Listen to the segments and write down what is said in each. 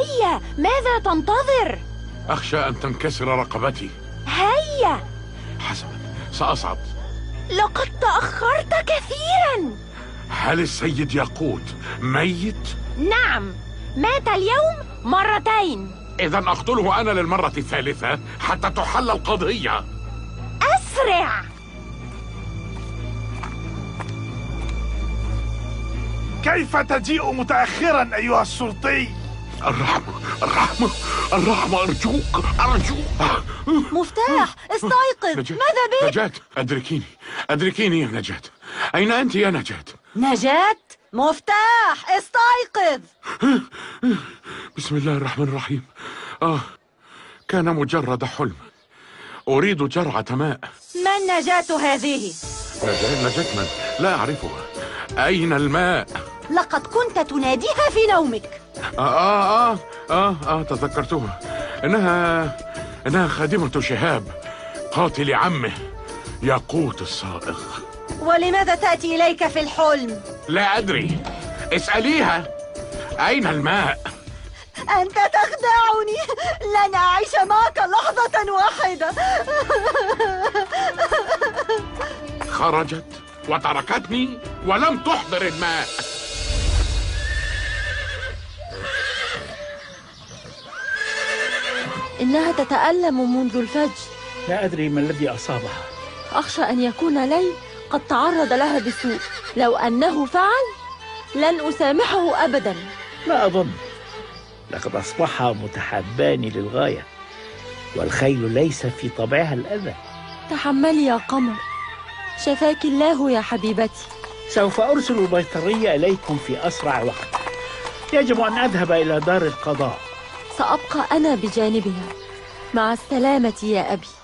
هيا، ماذا تنتظر؟ أخشى أن تنكسر رقبتي. هيا. حسنا، سأصعد. لقد تأخرت كثيرا. هل السيد ياقوت ميت؟ نعم، مات اليوم مرتين. إذا أقتله أنا للمرة الثالثة حتى تحل القضية. أسرع. كيف تجيء متأخرا أيها الشرطي؟ الرحمة أرجوك. مفتاح، استيقظ. ماذا بك؟ نجاة، أدركيني يا نجاة. أين أنت يا نجاة؟ نجاة، مفتاح، استيقظ. بسم الله الرحمن الرحيم. كان مجرد حلم. أريد جرعة ماء. من نجاة هذه؟ نجاة من؟ لا أعرفها. أين الماء؟ لقد كنت تناديها في نومك. تذكرتها. إنها خادمة شهاب، قاتل عمه ياقوت الصائغ. ولماذا تأتي إليك في الحلم؟ لا أدري، اسأليها. أين الماء؟ أنت تخدعني. لن أعيش معك لحظة واحدة. خرجت وتركتني ولم تحضر الماء. إنها تتألم منذ الفجر. لا أدري ما الذي أصابها. أخشى أن يكون لي قد تعرض لها بسوء. لو أنه فعل لن أسامحه أبدا. لا أظن، لقد أصبحا متحابان للغاية، والخيل ليس في طبعها الأذى. تحملي يا قمر، شفاك الله يا حبيبتي. سوف أرسل البيطرية إليكم في أسرع وقت. يجب أن أذهب إلى دار القضاء. سأبقى أنا بجانبها. مع السلامة يا أبي.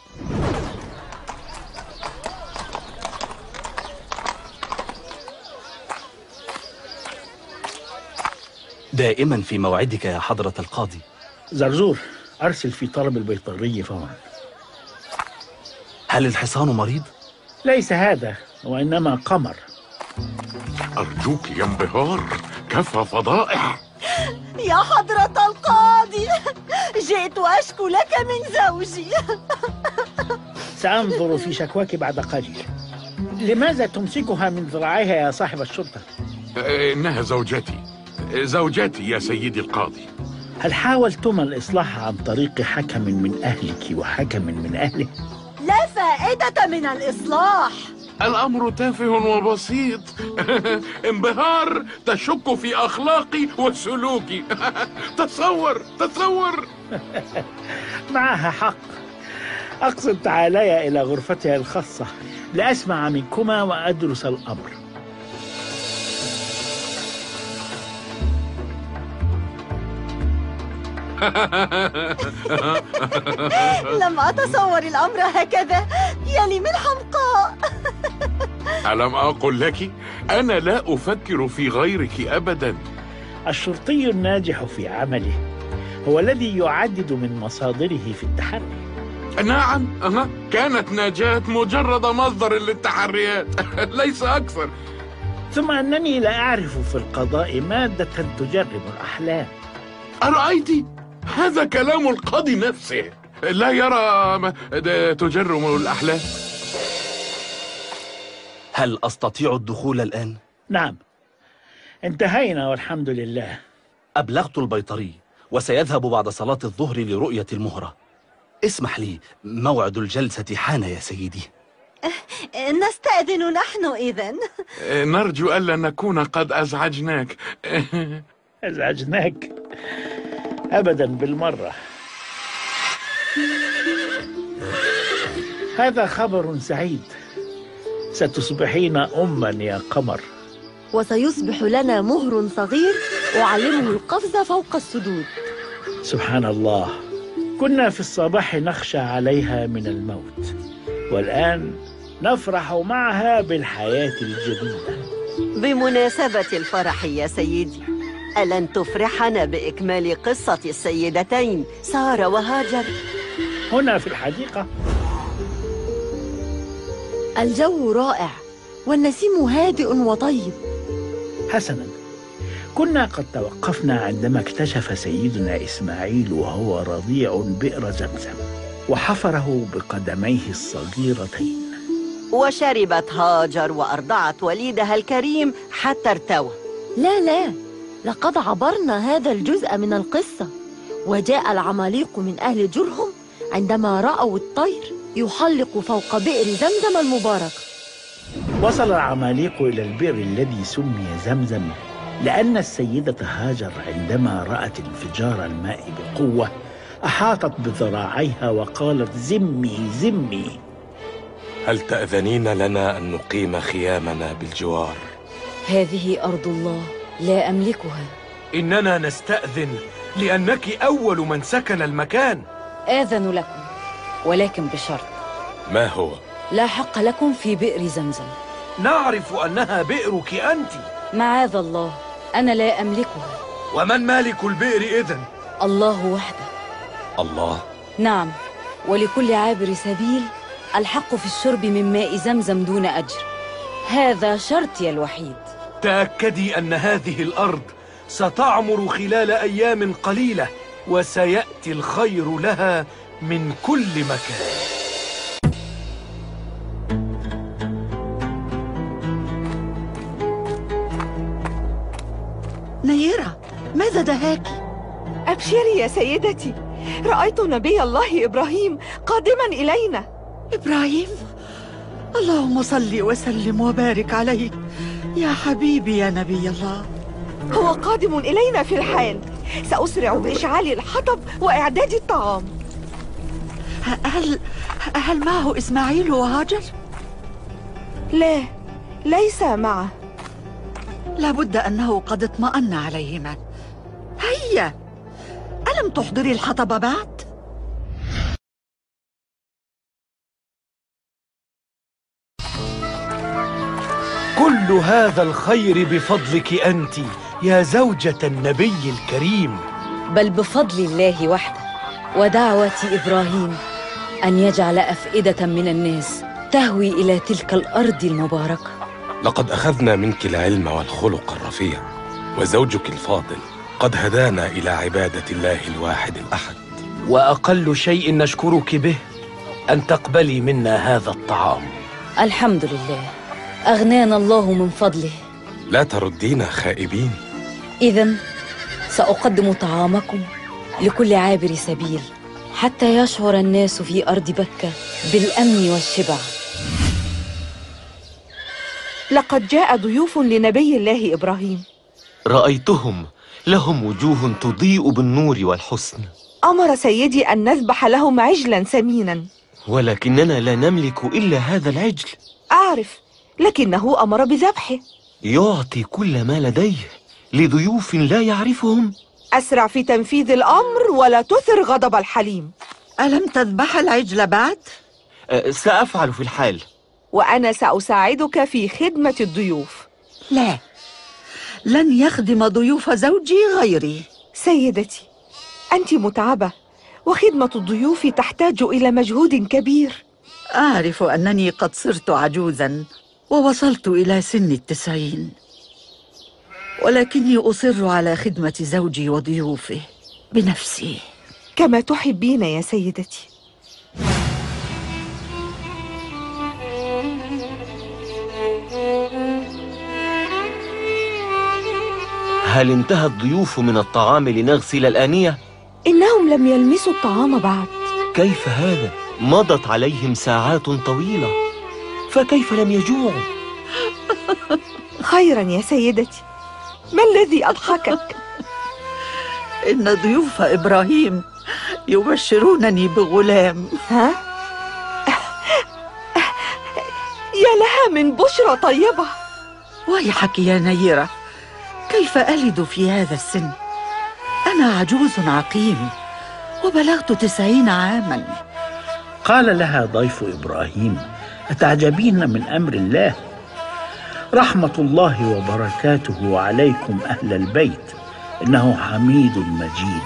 دائما في موعدك يا حضرة القاضي. زرزور، أرسل في طلب البيطري فورا. هل الحصان مريض؟ ليس هذا، وإنما قمر. أرجوك يا انبهار، كفى فضائح. يا حضرة القاضي، جئت أشكو لك من زوجي. سأنظر في شكواك بعد قليل. لماذا تمسكها من ذراعيها يا صاحب الشرطة؟ إنها زوجتي يا سيدي القاضي. هل حاولتما الإصلاح عن طريق حكم من أهلك وحكم من أهله؟ لا فائدة من الإصلاح. الأمر تافه وبسيط. انبهار تشك في أخلاقي وسلوكي. تصور. معها حق. أقصد تعاليا إلى غرفتها الخاصة لأسمع منكما وأدرس الأمر. لم أتصور الأمر هكذا. يلي من حمقاء. ألم أقل لك أنا لا أفكر في غيرك أبدا. الشرطي الناجح في عمله هو الذي يعدد من مصادره في التحري. نعم، كانت نجاة مجرد مصدر للتحريات. ليس أكثر. ثم أنني لا أعرف في القضاء مادة تجرب الأحلام. أرأيت؟ هذا كلام القاضي نفسه. لا يرى تجرم الأحلام. هل أستطيع الدخول الآن؟ نعم، انتهينا والحمد لله. أبلغت البيطري وسيذهب بعد صلاة الظهر لرؤية المهرة. اسمح لي، موعد الجلسة حان يا سيدي. نستأذن نحن إذن. نرجو ألا نكون قد أزعجناك. أزعجناك؟ أبدا بالمرة. هذا خبر سعيد. ستصبحين أما يا قمر. وسيصبح لنا مهر صغير أعلمه القفز فوق السدود. سبحان الله، كنا في الصباح نخشى عليها من الموت، والآن نفرح معها بالحياة الجديدة. بمناسبة الفرح يا سيدي، ألن تفرحنا بإكمال قصة السيدتين سارة وهاجر؟ هنا في الحديقة. الجو رائع والنسيم هادئ وطيب. حسنا، كنا قد توقفنا عندما اكتشف سيدنا إسماعيل وهو رضيع بئر زمزم، وحفره بقدميه الصغيرتين. وشربت هاجر وأرضعت وليدها الكريم حتى ارتوى. لا، لقد عبرنا هذا الجزء من القصة، وجاء العماليق من أهل جرهم عندما رأوا الطير يحلق فوق بئر زمزم المبارك. وصل العماليق إلى البئر الذي سمي زمزم لأن السيدة هاجر عندما رأت انفجار الماء بقوة أحاطت بذراعيها وقالت: زمي زمي. هل تأذنين لنا أن نقيم خيامنا بالجوار؟ هذه أرض الله لا أملكها. إننا نستأذن لأنك أول من سكن المكان. آذن لكم، ولكن بشرط. ما هو؟ لا حق لكم في بئر زمزم. نعرف أنها بئرك أنت. معاذ الله، أنا لا أملكها. ومن مالك البئر إذن؟ الله وحده. الله؟ نعم، ولكل عابر سبيل الحق في الشرب من ماء زمزم دون أجر. هذا شرطي الوحيد. تأكدي أن هذه الأرض ستعمر خلال أيام قليلة، وسيأتي الخير لها من كل مكان. نيرة، ماذا دهاك؟ أبشري يا سيدتي، رأيت نبي الله إبراهيم قادما إلينا. إبراهيم؟ اللهم صل وسلم وبارك عليه يا حبيبي يا نبي الله. هو قادم إلينا في الحال. سأسرع بإشعال الحطب وإعداد الطعام. هل معه إسماعيل وهاجر؟ لا، ليس معه. لابد أنه قد اطمأن عليهما. هيا، ألم تحضري الحطب بعد؟ كل هذا الخير بفضلك أنت يا زوجة النبي الكريم. بل بفضل الله وحده ودعوة إبراهيم أن يجعل أفئدة من الناس تهوي إلى تلك الأرض المباركة. لقد أخذنا منك العلم والخلق الرفيع، وزوجك الفاضل قد هدانا إلى عبادة الله الواحد الأحد. وأقل شيء نشكرك به أن تقبلي منا هذا الطعام. الحمد لله، أغنانا الله من فضله. لا تردينا خائبين. إذن سأقدم طعامكم لكل عابر سبيل حتى يشعر الناس في أرض بكة بالأمن والشبع. لقد جاء ضيوف لنبي الله إبراهيم. رأيتهم، لهم وجوه تضيء بالنور والحسن. أمر سيدي أن نذبح لهم عجلا سمينا. ولكننا لا نملك إلا هذا العجل. أعرف، لكنه أمر بذبحه. يعطي كل ما لديه لضيوف لا يعرفهم. أسرع في تنفيذ الأمر ولا تثر غضب الحليم. ألم تذبح العجل بعد؟ سأفعل في الحال. وأنا سأساعدك في خدمة الضيوف. لا، لن يخدم ضيوف زوجي غيري. سيدتي، أنت متعبة، وخدمة الضيوف تحتاج إلى مجهود كبير. أعرف أنني قد صرت عجوزا ووصلت إلى سن 90، ولكني أصر على خدمة زوجي وضيوفه بنفسي. كما تحبين يا سيدتي. هل انتهى الضيوف من الطعام لنغسل الآنية؟ إنهم لم يلمسوا الطعام بعد. كيف هذا؟ مضت عليهم ساعات طويلة، فكيف لم يجوعوا؟ خيرا يا سيدتي، ما الذي أضحكك؟ إن ضيوف إبراهيم يبشرونني بغلام. ها؟ يا لها من بشرى طيبة. ويحك يا نيرة، كيف ألد في هذا السن؟ أنا عجوز عقيم وبلغت 90 عاما. قال لها ضيف إبراهيم: أتعجبين من أمر الله؟ رحمة الله وبركاته عليكم أهل البيت، إنه حميد مجيد.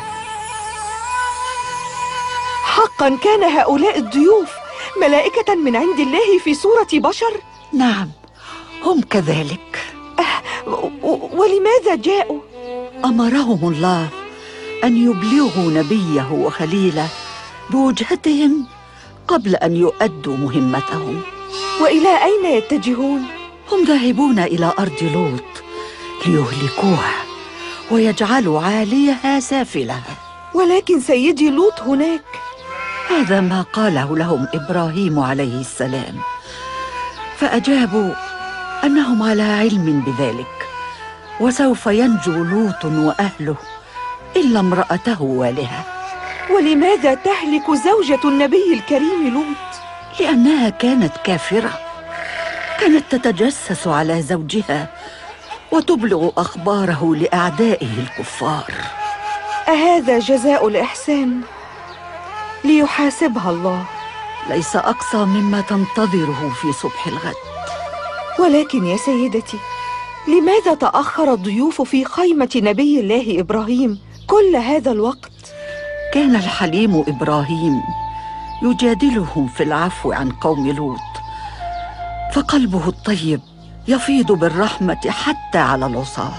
حقا كان هؤلاء الضيوف ملائكة من عند الله في صورة بشر؟ نعم، هم كذلك. ولماذا جاءوا؟ أمرهم الله أن يبلغوا نبيه وخليله بوجهتهم قبل أن يؤدوا مهمتهم. وإلى أين يتجهون؟ هم ذاهبون إلى أرض لوط ليهلكوها ويجعلوا عاليها سافلها. ولكن سيدي لوط هناك. هذا ما قاله لهم إبراهيم عليه السلام، فأجابوا أنهم على علم بذلك، وسوف ينجو لوط وأهله إلا امرأته والهة. ولماذا تهلك زوجة النبي الكريم لوط؟ لأنها كانت كافرة، كانت تتجسس على زوجها وتبلغ أخباره لأعدائه الكفار. أهذا جزاء الإحسان؟ ليحاسبها الله. ليس أقصى مما تنتظره في صبح الغد. ولكن يا سيدتي، لماذا تأخر الضيوف في خيمة نبي الله إبراهيم كل هذا الوقت؟ كان الحليم إبراهيم يجادلهم في العفو عن قوم لوط، فقلبه الطيب يفيض بالرحمة حتى على العصاة.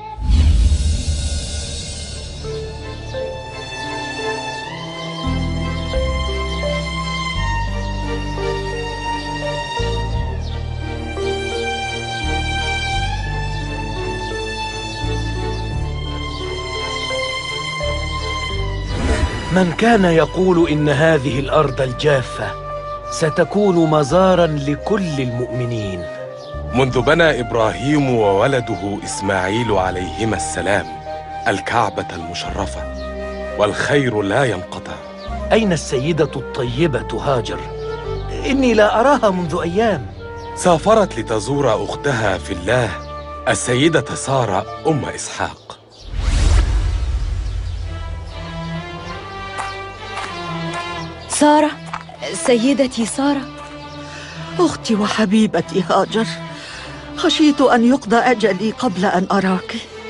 من كان يقول إن هذه الأرض الجافة ستكون مزاراً لكل المؤمنين. منذ بنى إبراهيم وولده إسماعيل عليهما السلام الكعبة المشرفة، والخير لا ينقطع. أين السيدة الطيبة هاجر؟ إني لا أراها منذ أيام. سافرت لتزور أختها في الله السيدة سارة أم إسحاق. سارة، سيدتي سارة. أختي وحبيبتي هاجر، خشيت أن يقضى أجلي قبل أن أراك.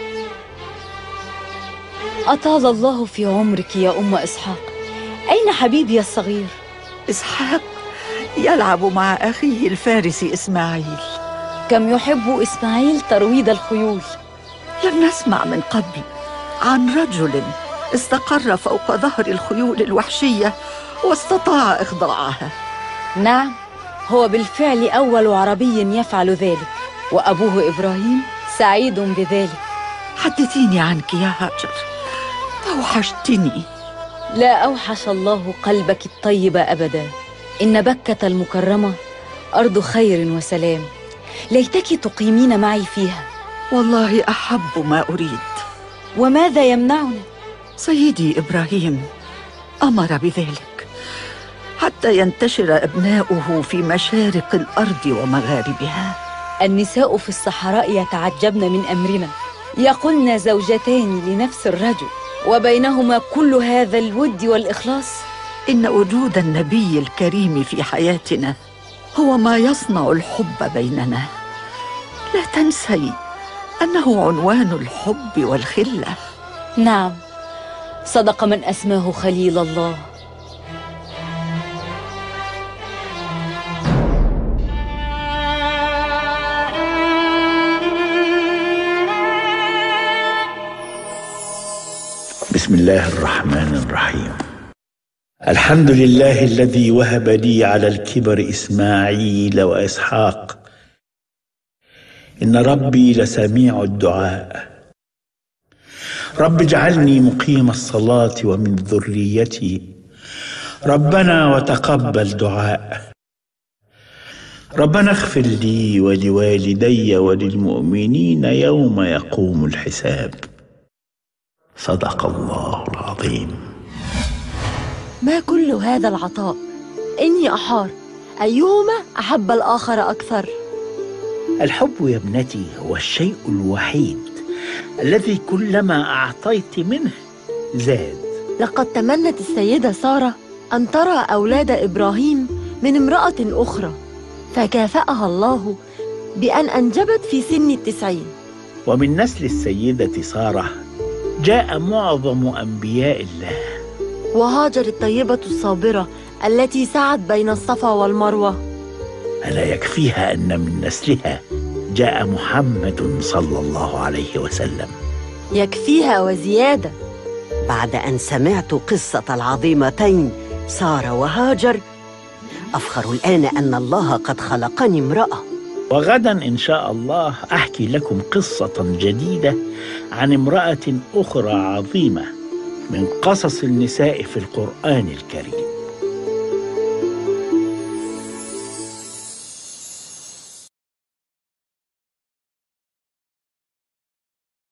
أطال الله في عمرك يا أم إسحاق. أين حبيبي الصغير؟ إسحاق يلعب مع أخيه الفارس إسماعيل. كم يحب إسماعيل ترويض الخيول. لم نسمع من قبل عن رجل استقر فوق ظهر الخيول الوحشية واستطاع إخضاعها. نعم، هو بالفعل أول عربي يفعل ذلك، وأبوه إبراهيم سعيد بذلك. حدثيني عنك يا هاجر، أوحشتني. لا أوحش الله قلبك الطيب أبدا. إن بكة المكرمة أرض خير وسلام، ليتك تقيمين معي فيها. والله أحب ما أريد. وماذا يمنعنا؟ سيدي إبراهيم أمر بذلك حتى ينتشر أبناؤه في مشارق الأرض ومغاربها. النساء في الصحراء يتعجبن من أمرنا، يقولن زوجتان لنفس الرجل وبينهما كل هذا الود والإخلاص. إن وجود النبي الكريم في حياتنا هو ما يصنع الحب بيننا. لا تنسي أنه عنوان الحب والخلة. نعم، صدق من أسماه خليل الله. بسم الله الرحمن الرحيم. الحمد لله الذي وهب لي على الكبر إسماعيل وإسحاق، إن ربي لسميع الدعاء. رب اجعلني مقيم الصلاة ومن ذريتي، ربنا وتقبل دعاء. ربنا اغفر لي ولوالدي وللمؤمنين يوم يقوم الحساب. صدق الله العظيم. ما كل هذا العطاء؟ إني أحار، أيهما أحب الآخر أكثر؟ الحب يا ابنتي هو الشيء الوحيد الذي كلما أعطيت منه زاد. لقد تمنت السيدة سارة أن ترى أولاد إبراهيم من امرأة أخرى، فكافأها الله بأن أنجبت في سن 90. ومن نسل السيدة سارة جاء معظم أنبياء الله. وهاجر الطيبة الصابرة التي سعت بين الصفا والمروة، ألا يكفيها أن من نسلها جاء محمد صلى الله عليه وسلم. يكفيها وزيادة. بعد أن سمعت قصة العظيمتين سارة وهاجر، أفخر الآن أن الله قد خلقني امرأة. وغدا إن شاء الله أحكي لكم قصة جديدة عن امرأة أخرى عظيمة من قصص النساء في القرآن الكريم.